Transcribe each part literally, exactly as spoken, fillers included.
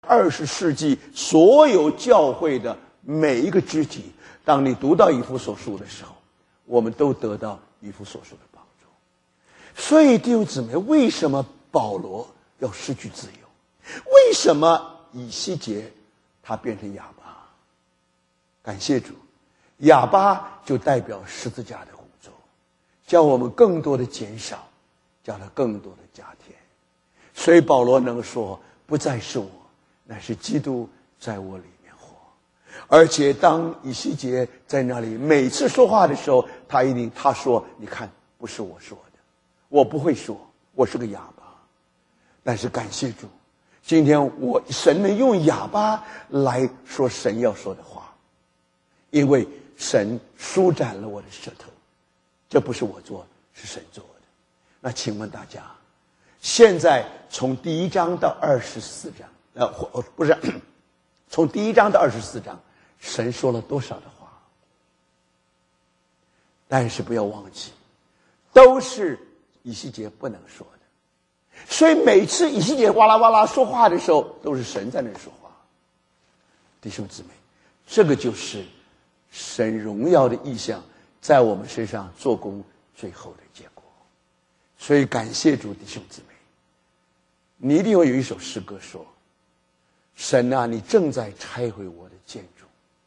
二十世纪所有教会的每一个肢体，当你读到以弗所书的时候，我们都得到以弗所书的帮助。所以弟兄姊妹，为什么保罗要失去自由？为什么以西结他变成哑巴？感谢主，哑巴就代表十字架的工作，叫我们更多的减少，叫他更多的加添。所以保罗能说，不再是我，乃是基督在我里面活。而且当以西结在那里每次说话的时候，他一定他说，你看，不是我说的，我不会说，我是个哑巴。但是感谢主，今天我神能用哑巴来说神要说的话，因为神舒展了我的舌头，这不是我做，是神做的。那请问大家，现在从第一章到二十四章，呃，不是，从第一章到二十四章，神说了多少的话？但是不要忘记，都是以西结不能说的。所以每次以西结哇啦哇啦说话的时候，都是神在那说话。弟兄姊妹，这个就是神荣耀的意象在我们身上做工最后的结果。所以感谢主，弟兄姊妹，你一定会有一首诗歌说，神啊，你正在拆毁我的建筑，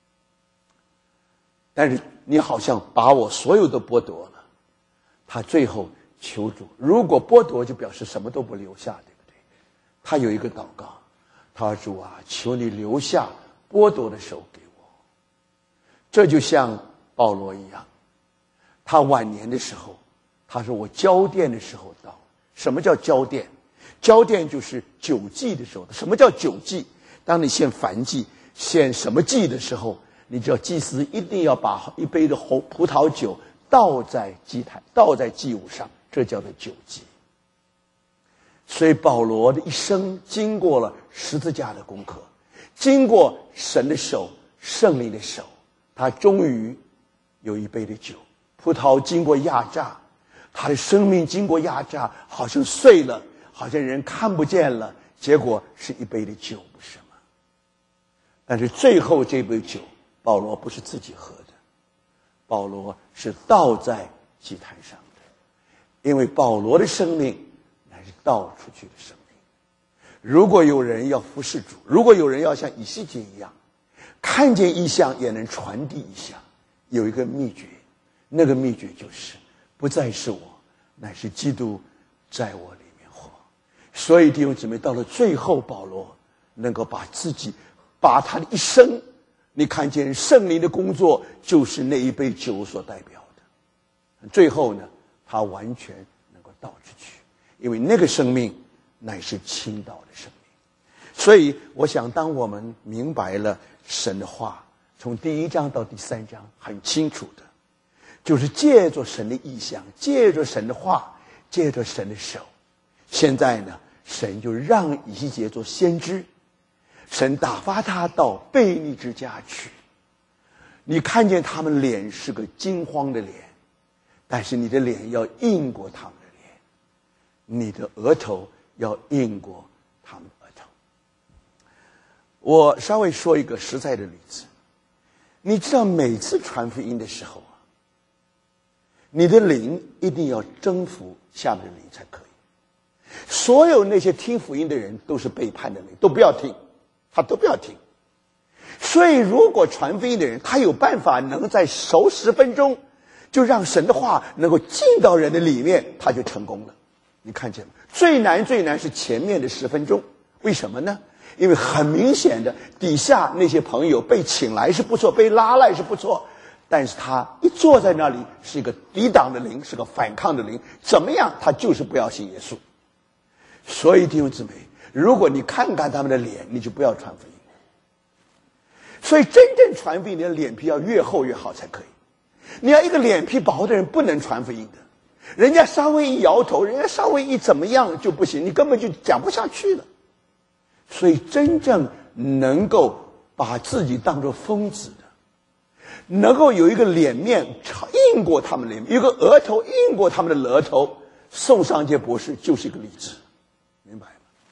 但是你好像把我所有都剥夺了。他最后求主，如果剥夺就表示什么都不留下，对不对？他有一个祷告，他说，主啊，求你留下剥夺的手给我。这就像保罗一样，他晚年的时候，他说我交奠的时候到了。什么叫交奠？交奠就是酒祭的时候。什么叫酒祭？当你献燔祭、献什么祭的时候，你知道祭司一定要把一杯的红葡萄酒倒在祭台，倒在祭物上，这叫做酒祭。所以保罗的一生经过了十字架的功课，经过神的手、圣灵的手，他终于有一杯的酒。葡萄经过压榨，他的生命经过压榨，好像碎了，好像人看不见了，结果是一杯的酒，不是吗？但是最后这杯酒，保罗不是自己喝的，保罗是倒在祭坛上的，因为保罗的生命乃是倒出去的生命。如果有人要服侍主，如果有人要像以西结一样，看见异象也能传递异象，有一个秘诀，那个秘诀就是不再是我，乃是基督在我里面活。所以弟兄姊妹，到了最后，保罗能够把自己，把他的一生，你看见圣灵的工作就是那一杯酒所代表的。最后呢，他完全能够倒出去，因为那个生命乃是倾倒的生命。所以我想，当我们明白了神的话，从第一章到第三章很清楚的，就是借着神的意象，借着神的话，借着神的手。现在呢，神就让以西结做先知，神打发他到悖逆之家去。你看见他们脸是个惊慌的脸，但是你的脸要硬过他们的脸，你的额头要硬过他们的额头。我稍微说一个实在的例子，你知道每次传福音的时候啊，你的灵一定要征服下面的灵才可以。所有那些听福音的人都是背叛的灵，都不要听，他都不要听。所以如果传福音的人他有办法能在首十分钟就让神的话能够进到人的里面，他就成功了。你看见吗？最难最难是前面的十分钟。为什么呢？因为很明显的，底下那些朋友被请来是不错，被拉来是不错，但是他一坐在那里是一个抵挡的灵，是个反抗的灵，怎么样他就是不要信耶稣。所以弟兄姊妹，如果你看看他们的脸，你就不要传福音。所以真正传福音，你的脸皮要越厚越好才可以。你要一个脸皮薄的人不能传福音的，人家稍微一摇头，人家稍微一怎么样就不行，你根本就讲不下去了。所以真正能够把自己当作疯子的，能够有一个脸面硬过他们的脸，有一个额头硬过他们的额头，宋尚杰博士就是一个例子，明白吗？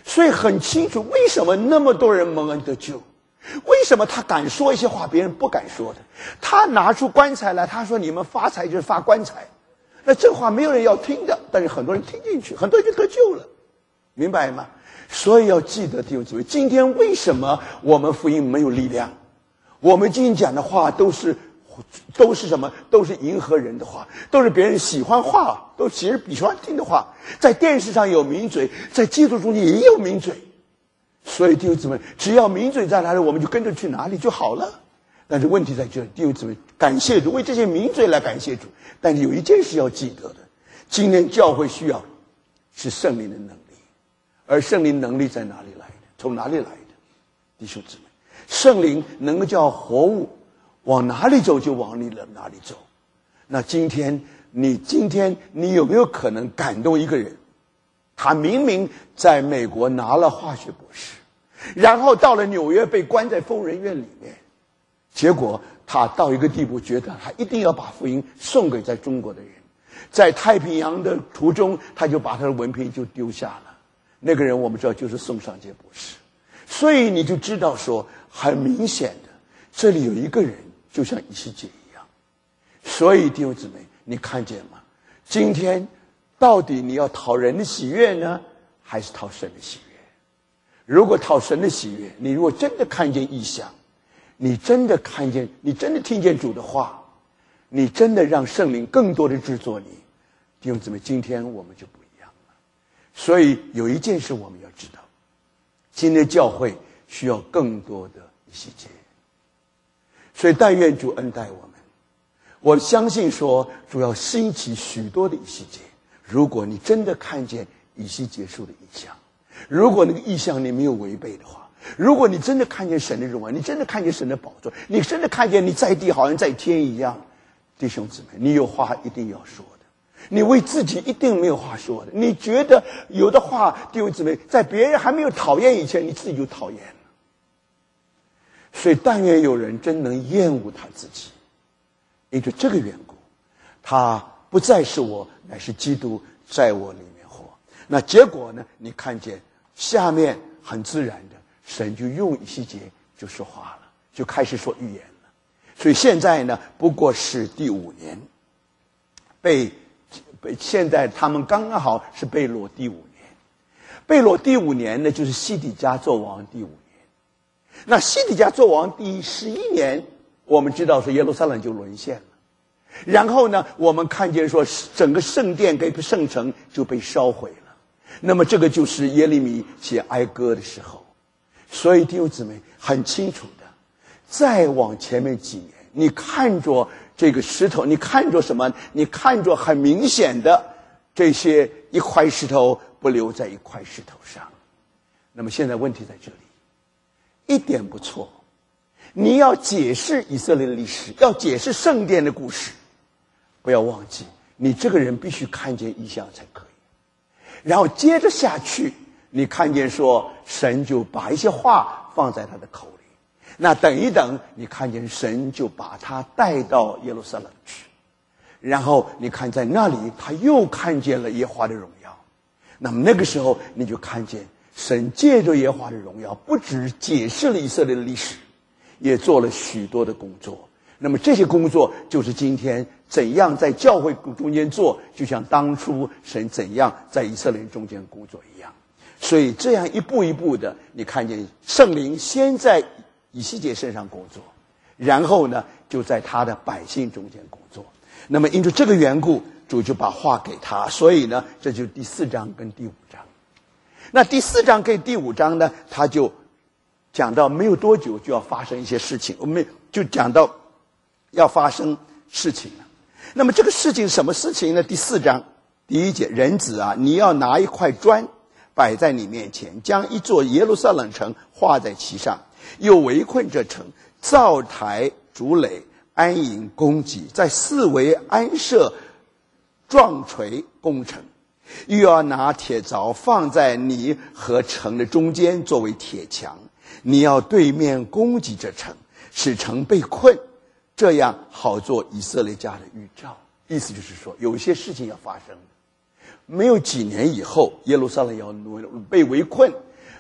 所以很清楚为什么那么多人蒙恩得救，为什么他敢说一些话别人不敢说的。他拿出棺材来，他说你们发财就是发棺材，那这话没有人要听的，但是很多人听进去，很多人就得救了，明白吗？所以要记得弟兄姊妹，今天为什么我们福音没有力量？我们今天讲的话都是都是什么？都是迎合人的话，都是别人喜欢话，都其实喜欢听的话。在电视上有名嘴，在基督中间也有名嘴。所以弟兄姊妹，只要名嘴在哪里，我们就跟着去哪里就好了。但是问题在这里，弟兄姊妹，感谢主，为这些名嘴来感谢主。但是有一件事要记得的，今天教会需要是圣灵的能力，而圣灵能力在哪里来的？从哪里来的？弟兄姊妹，圣灵能够叫活物往哪里走就往里了哪里走。那今天你今天你有没有可能感动一个人？他明明在美国拿了化学博士，然后到了纽约被关在疯人院里面，结果他到一个地步，觉得他一定要把福音送给在中国的人。在太平洋的途中，他就把他的文凭就丢下了。那个人我们知道就是宋尚杰博士。所以你就知道说，很明显的，这里有一个人就像以西结一样。所以弟兄姊妹，你看见吗？今天到底你要讨人的喜悦呢，还是讨神的喜悦？如果讨神的喜悦，你如果真的看见异象，你真的看见，你真的听见主的话，你真的让圣灵更多的制作你，弟兄姊妹，今天我们就不一样了。所以有一件事我们要知道，今天教会需要更多的以西结。所以但愿主恩待我们。我相信说主要兴起许多的以西结。如果你真的看见以西结书的异象，如果那个异象你没有违背的话，如果你真的看见神的荣耀，你真的看见神的宝座，你真的看见你在地好像在天一样，弟兄姊妹，你有话一定要说的。你为自己一定没有话说的。你觉得有的话，弟兄姊妹，在别人还没有讨厌以前，你自己就讨厌了。所以但愿有人真能厌恶他自己，因着这个缘故，他不再是我，乃是基督在我里面活。那结果呢？你看见下面很自然的，神就用以西结就说话了，就开始说预言了。所以现在呢，不过是第五年，被被现在他们刚刚好是被掳第五年，被掳第五年呢，就是西底家做王第五年。那西底家做王第十一年，我们知道说耶路撒冷就沦陷了。然后呢，我们看见说整个圣殿跟圣城就被烧毁了。那么这个就是耶利米写哀歌的时候。所以弟兄姊妹很清楚的，再往前面几年，你看着这个石头，你看着什么？你看着很明显的这些一块石头不留在一块石头上。那么现在问题在这里，一点不错。你要解释以色列的历史，要解释圣殿的故事，不要忘记你这个人必须看见异象才可以。然后接着下去，你看见说神就把一些话放在他的口里，那等一等，你看见神就把他带到耶路撒冷去，然后你看在那里他又看见了耶和华的荣耀。那么那个时候你就看见神借着耶和华的荣耀，不只解释了以色列的历史，也做了许多的工作。那么这些工作就是今天怎样在教会中间做，就像当初神怎样在以色列人中间工作一样。所以这样一步一步的，你看见圣灵先在以西结身上工作，然后呢就在他的百姓中间工作。那么因着这个缘故，主就把话给他。所以呢，这就是第四章跟第五章。那第四章跟第五章呢，他就讲到没有多久就要发生一些事情，我们就讲到要发生事情了。那么这个事情什么事情呢？第四章第一节，人子啊，你要拿一块砖摆在你面前，将一座耶路撒冷城画在其上，又围困这城，造台筑垒，安营攻击，在四围安设撞锤攻城。又要拿铁凿放在你和城的中间作为铁墙，你要对面攻击这城，使城被困，这样好做以色列家的预兆。意思就是说有一些事情要发生，没有几年以后耶路撒冷要被围困，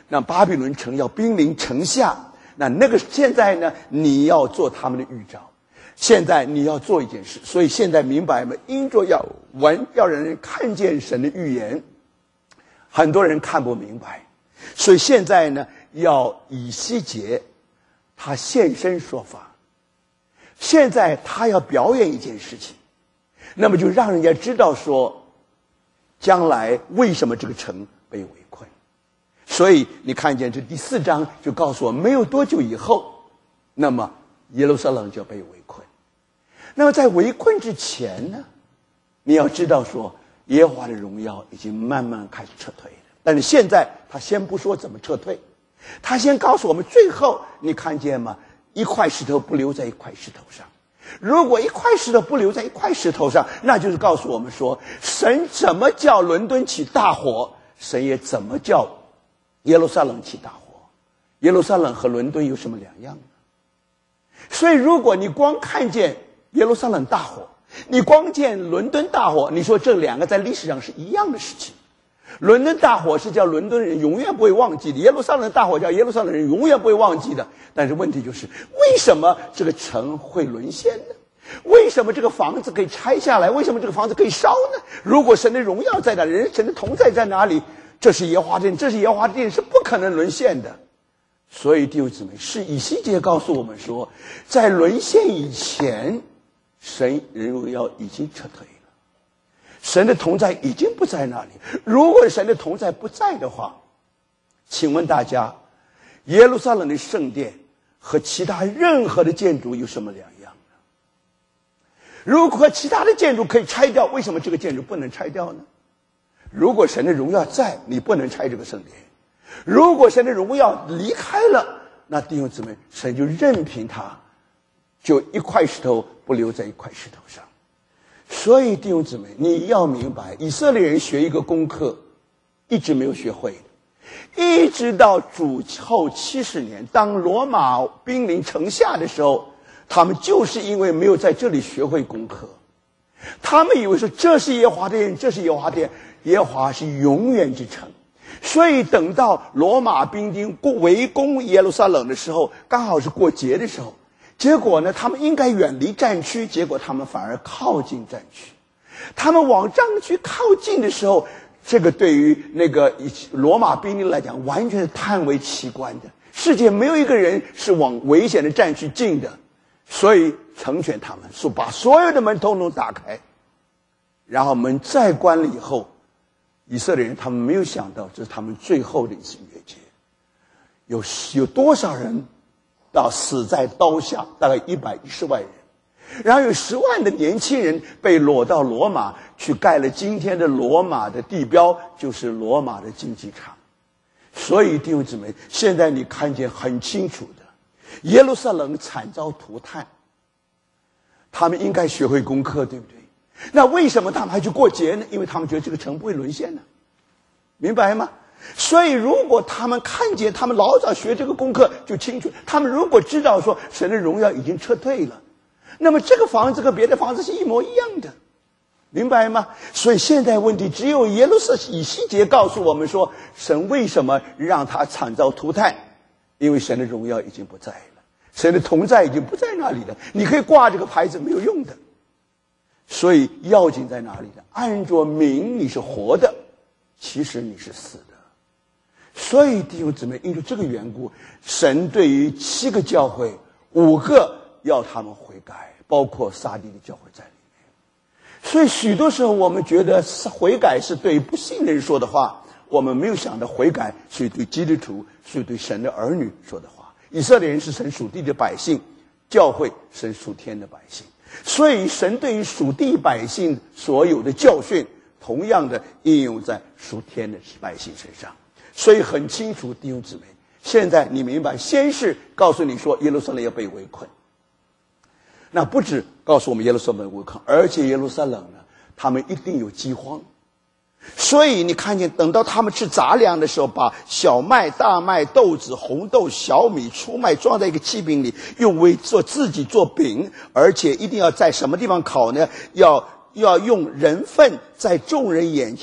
那巴比伦城要兵临城下，那那个现在呢，你要做他们的预兆。现在你要做一件事，所以现在明白吗？因着要闻，要让人看见神的预言，很多人看不明白，所以现在呢，要以西结他现身说法。现在他要表演一件事情，那么就让人家知道说，将来为什么这个城被围困。所以你看见这第四章就告诉我，没有多久以后，那么耶路撒冷就要被围困。那么在围困之前呢，你要知道说，耶和华的荣耀已经慢慢开始撤退了。但是现在他先不说怎么撤退，他先告诉我们，最后你看见吗？一块石头不留在一块石头上。如果一块石头不留在一块石头上，那就是告诉我们说，神怎么叫伦敦起大火，神也怎么叫耶路撒冷起大火。耶路撒冷和伦敦有什么两样呢？所以如果你光看见耶路撒冷大火，你光见伦敦大火，你说这两个在历史上是一样的事情。伦敦大火是叫伦敦人永远不会忘记的，耶路撒冷大火叫耶路撒冷人永远不会忘记的。但是问题就是，为什么这个城会沦陷呢？为什么这个房子可以拆下来？为什么这个房子可以烧呢？如果神的荣耀在哪里，人神的同在在哪里，这是耶和华殿，这是耶和华殿，是不可能沦陷的。所以弟兄姊妹，是以西结告诉我们说，在沦陷以前，神人荣耀已经撤退了，神的同在已经不在那里。如果神的同在不在的话，请问大家，耶路撒冷的圣殿和其他任何的建筑有什么两样呢？如果其他的建筑可以拆掉，为什么这个建筑不能拆掉呢？如果神的荣耀在，你不能拆这个圣殿。如果神的荣耀离开了，那弟兄姊妹，神就任凭他，就一块石头不留在一块石头上。所以弟兄姊妹，你要明白，以色列人学一个功课一直没有学会的，一直到主后七十年，当罗马兵临城下的时候，他们就是因为没有在这里学会功课，他们以为说这是耶和华殿，这是耶和华殿，耶和华是永远之城。所以等到罗马兵丁围攻耶路撒冷的时候，刚好是过节的时候，结果呢，他们应该远离战区，结果他们反而靠近战区。他们往战区靠近的时候，这个对于那个罗马兵丁来讲，完全是叹为奇观的。世界没有一个人是往危险的战区进的，所以成全他们，说把所有的门通通打开，然后门再关了以后，以色列人他们没有想到，这是他们最后的一次越界。有有多少人到死在刀下？大概一百一十万人。然后有十万的年轻人被掳到罗马去盖了今天的罗马的地标，就是罗马的竞技场。所以弟兄姊妹，现在你看见很清楚的，耶路撒冷惨遭涂炭，他们应该学会功课，对不对？那为什么他们还去过节呢？因为他们觉得这个城不会沦陷呢，明白吗？所以如果他们看见，他们老早学这个功课就清楚，他们如果知道说神的荣耀已经撤退了，那么这个房子跟别的房子是一模一样的，明白吗？所以现在问题只有耶路撒冷以西结告诉我们说，神为什么让他惨遭涂炭？因为神的荣耀已经不在了，神的同在已经不在那里了。你可以挂这个牌子没有用的。所以要紧在哪里呢？按着名你是活的，其实你是死的。所以弟兄姊妹，因为这个缘故，神对于七个教会，五个要他们悔改，包括撒狄的教会在里面。所以许多时候我们觉得悔改是对不信的人说的话，我们没有想到悔改是对基督徒，是对神的儿女说的话。以色列人是神属地的百姓，教会神属天的百姓。所以神对于属地百姓所有的教训，同样的应用在属天的百姓身上。所以很清楚，弟兄姊妹，现在你明白，先是告诉你说耶路撒冷要被围困，那不止告诉我们耶路撒冷围困，而且耶路撒冷呢，他们一定有饥荒。所以你看见，等到他们吃杂粮的时候，把小麦、大麦、豆子、红豆、小米、粗麦装在一个器皿里，用为做自己做饼，而且一定要在什么地方烤呢？要要用人粪在众人眼前